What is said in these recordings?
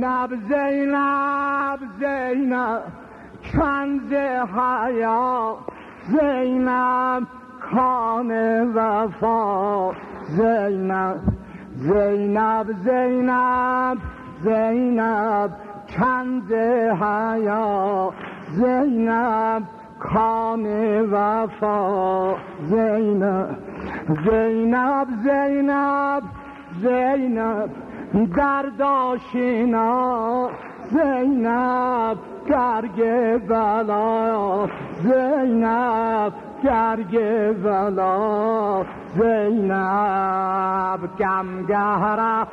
زینب زینب زینب کنز حیا، زینب کان وفا، زینب زینب زینب زینب کنز حیا، زینب کان وفا، زینب زینب زینب زینب درد آشنا، زینب گرگ بلا، زینب گرگ بلا، زینب گمگهر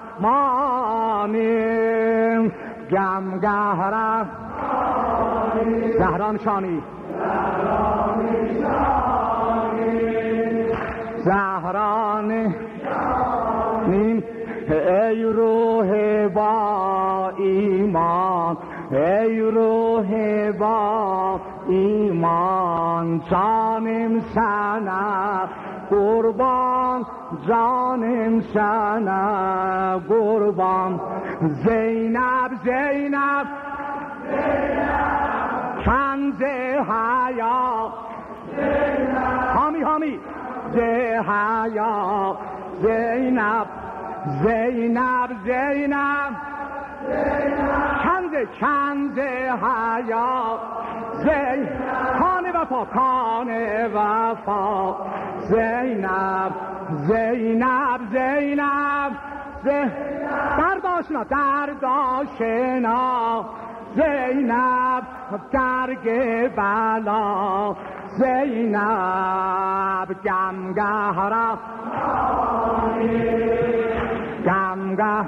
مانیم، گمگهر زهران شانی، زهران نیم. ای روح با ایمان، ای روح با ایمان، جانم سنه قربان، جانم سنه قربان، زینب زینب کنز حیا، حامی حامی زه حیا، زینب زینب زینب کنز حیا، کان وفا کان وفا، زینب زینب زینب درد آشنا درد آشنا، زینب گرگ بلا، زینب گمگهر گمگه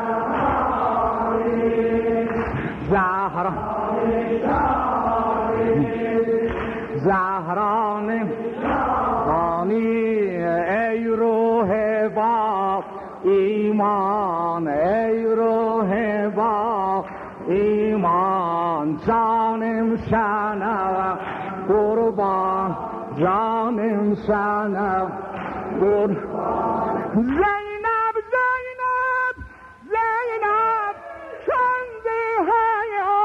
زهران بانی، ای روح با ایمان، ای روح با ایمان، جانم شنه قربان، جانم شنه قربان، زینب زینب زینب کنز حیا،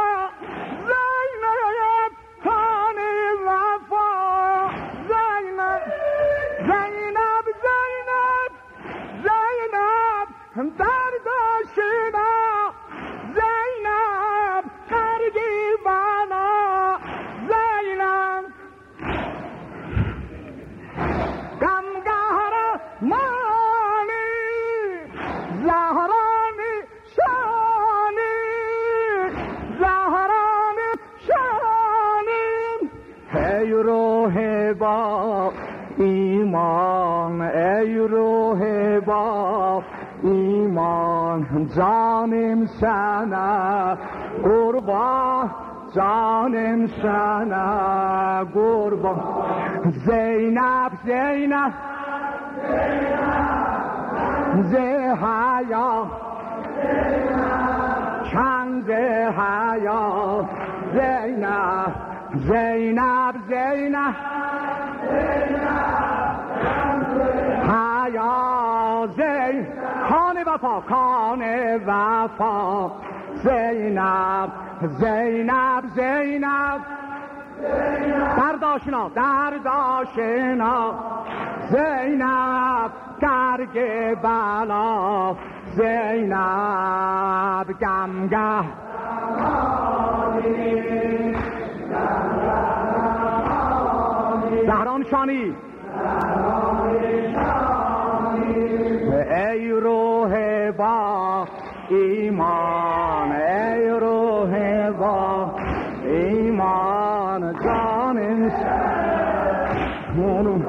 زینب کان وفا، زینب زینب زینب زینب درد آشنا، زینب گرگی بنا، زینب غمگهر مانی، زهرانی شانی، زهرانی شانی. ای روح با ایمان، ای روح با ایمان، جانم سنه قربان، جانم سنه قربان، زینب زینب زه حیا، کنز حیا، زینب زینب زینب حیا، زین کان وفا کان وفا، زینب زینب زینب درد آشنا درد آشنا، زینب گرگ بلا، زینب گمگه زهران شانی، ای روح با ایمان، ای روح با ایمان، جانم زینب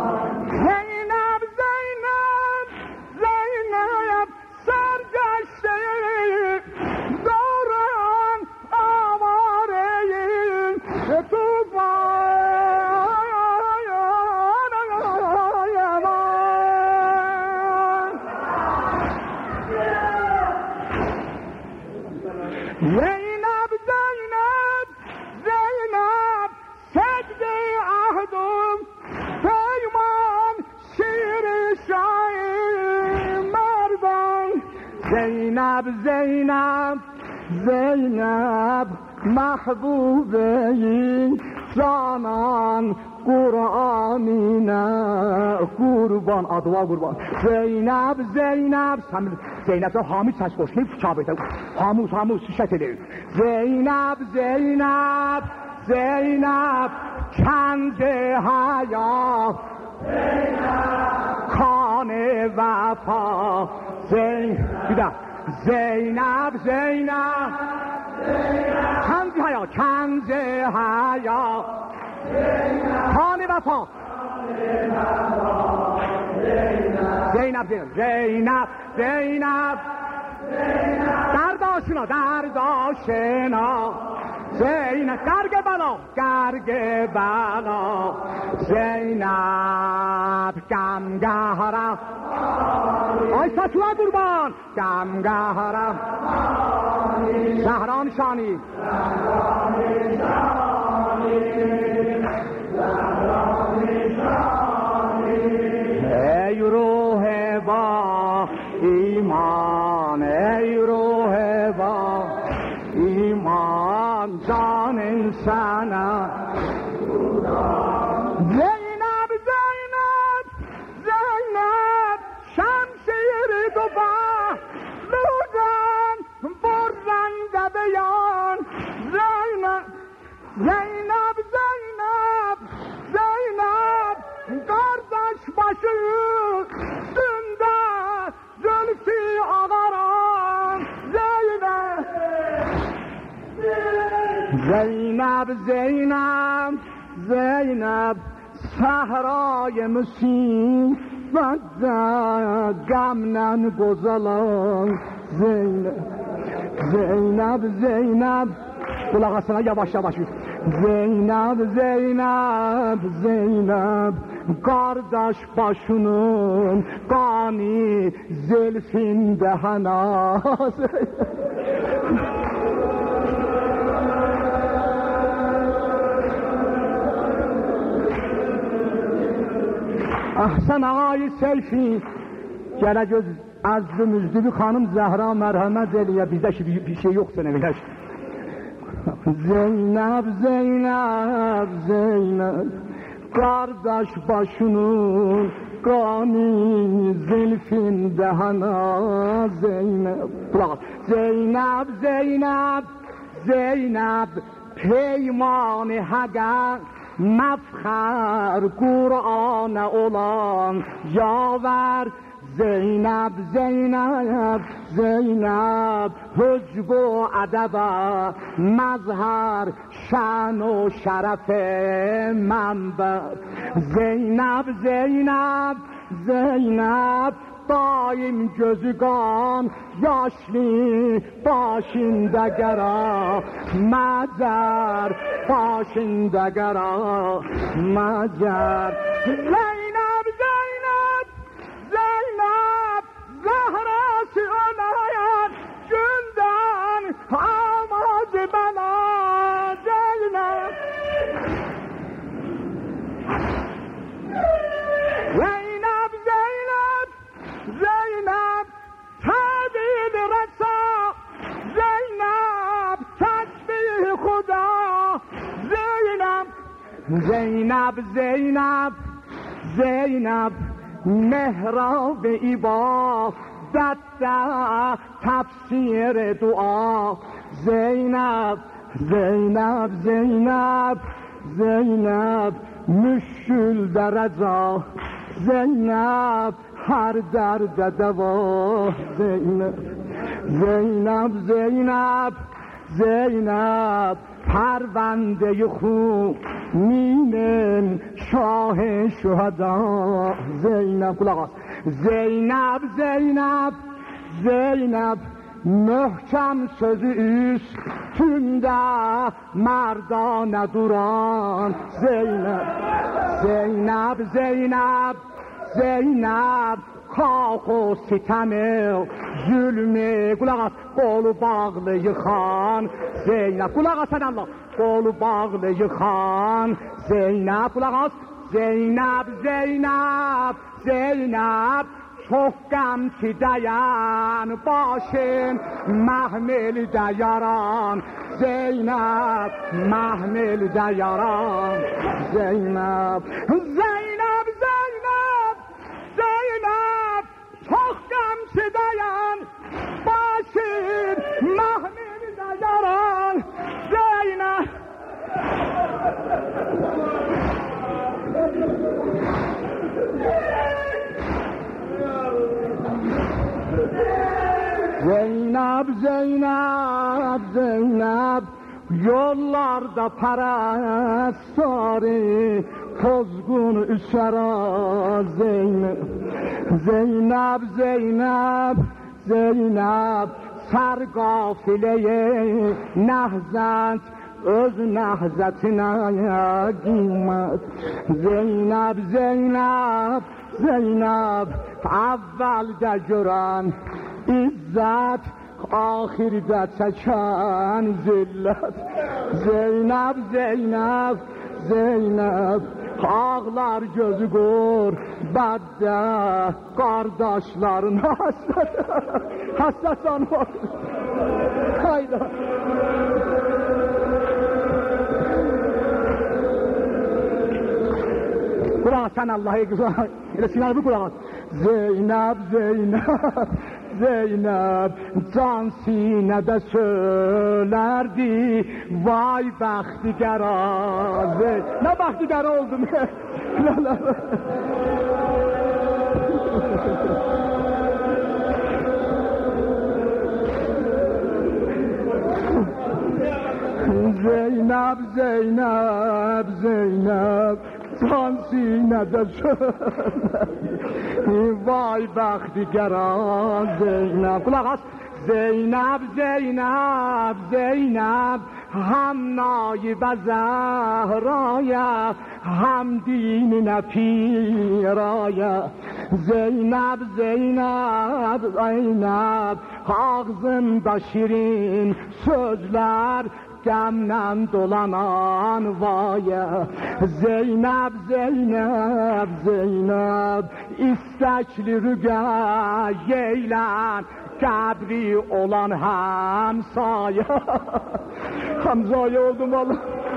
زینب زینب سرگشته دوران آواره زینب زینب زینب سجده عهدم پیمان، شیر شاهی مردان، زینب زینب زینب محبوبه جانان قرآنی نه قربان آدوا قربان زینب زینب حامد ساز koşmayı çabete Hamuz şişeteli Zeynep kendi hayat kane vefa Zeynep kendi hayat kane vefa Zeynep درداشنا زینب گرگ بلا زینب گمگهرم آی فتوه قربان گمگهرم زهران شانی ای روح با ایمان ای روح با ایمان جان انسان زینب شمشیر دو با لودن برنده بیان زینب گردش باشه سنده زلفی آقاران زینب صحرای مسیح و گمنن گزلان زینب قلق اصلا یواش زینب قارداش باشونون قانی زلفین دهنا احسن آقای سیفی گله از müzdü خانم زهرا مرحمت eliye bizde bir şey yok seneviler Zeynep kardeş başının kani zilfin dehana Zeynep peymanı haga mefkhar Kur'an olan yaver Zeynep حجب و ادب مظهر شان و شرف منبع Zeynep daim gözügan yaşlı başında gara macar başında gara macar Zeynep zahrası olayan günden amaz bana Zeynep tadil rasa Zeynep tesbih Khuda Zeynep mehrab ibadet tafsir dua Zeynep müşkül dereza Zeynep her derde deva Zeynep پرونده خونین شاه شهدا زینب قلقاس زینب محکم sözü üstünde merdane duran Zeynep kak o sitemi zulmü kulak kolu bağlı yıkan Zeynep kulak asan Allah kolu bağlı yıkan Zeynep kulak as Zeynep çok gamki dayan başın mahmil dayaran Zeynep mahmil dayaran Zeynep Zeynep Zeynep Zeynep çok gamki dayan başın mahmil dayaran Zeynep Zeynep, Zeynep, Zeynep yollarda parastari pozgun üsera Zeynep Zeynep, Zeynep, Zeynep sar gafileye nehzet öz nehzetine kıymet Zeynep, Zeynep, Zeynep evvelde gören İzzet ahirde çeken zillet Zeynep, Zeynep, Zeynep ağlar gözü gör bedde kardeşlerin hasret anmak hayda Kur'an sen Allah'ı güzel Sinan bu Kur'an Zeynep, Zeynep Zeynep can sinede söylerdi vay baxtigara ne baxtigara oldum Zeynep, Zeynep, Zeynep can sinede söylerdi vay baxtigara Zeynep kulaq as Zeynep, Zeynep, Zeynep hem naibə Zehraya hem dinine piraya Zeynep, Zeynep, Zeynep ağzında şirin sözler Qəmlə dolanan vaya Zeynep, Zeynep, Zeynep İstəkli rüqəyyəylən Qəbri olan həmsaya Həmzaya oldum Allah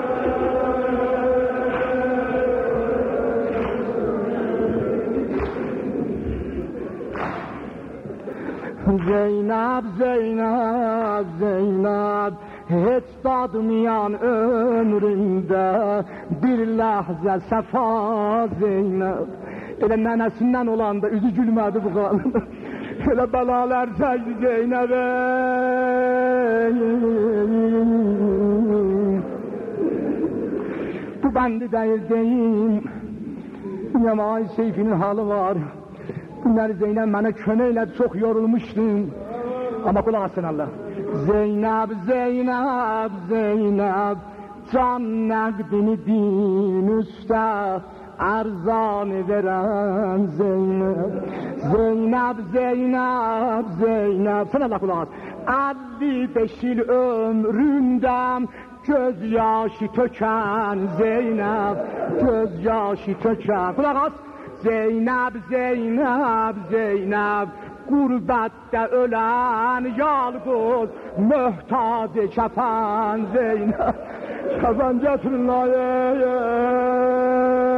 Zeynep, Zeynep, Zeynep Heç dadmayan ömründə bir ləhzə səfa Zeynep Elə nənəsindən olanda üzü gülmədi bu qalın Elə bəlalar çəkdi Zeynep'e Bu bəndi deyim Yamay Seyfinin halı var Bunları Zeynep mənə köməklə çox yorulmuşdum Ama kulaq asın Allah Zeynep, Zeynep, Zeynep Can nəqdini din üstə Ərzanı verən Zeynep Zeynep, Zeynep, Zeynep Sən Allah kulaq as 55 il ömründən göz yaşı tökən Zeynep Göz yaşı tökən Kulaq as Zeynep, Zeynep, Zeynep Gurbətdə ölən yalqız möhtac kəfən Zeynep Kəfən gətirin